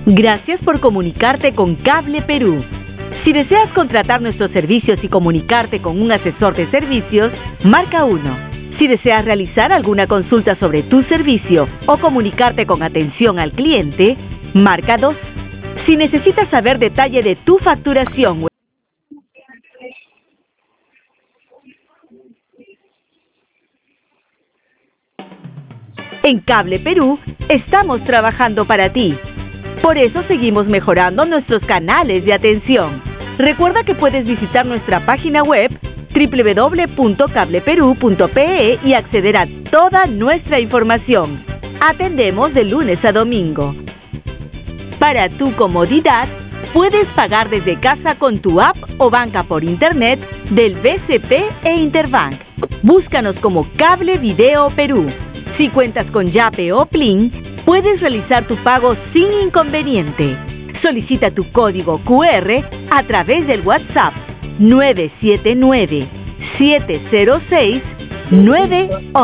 Gracias por comunicarte con Cable Perú. Si deseas contratar nuestros servicios y comunicarte con un asesor de servicios, marca 1. Si deseas realizar alguna consulta sobre tu servicio o comunicarte con atención al cliente, marca 2. Si necesitas saber detalle de tu facturación. En Cable Perú estamos trabajando para ti. Por eso seguimos mejorando nuestros canales de atención. Recuerda que puedes visitar nuestra página web www.cableperu.pe y acceder a toda nuestra información. Atendemos de lunes a domingo. Para tu comodidad, puedes pagar desde casa con tu app o banca por internet del BCP e Interbank. Búscanos como Cable Video Perú. Si cuentas con Yape o Plin, puedes realizar tu pago sin inconveniente. Solicita tu código QR a través del WhatsApp 979-706-911.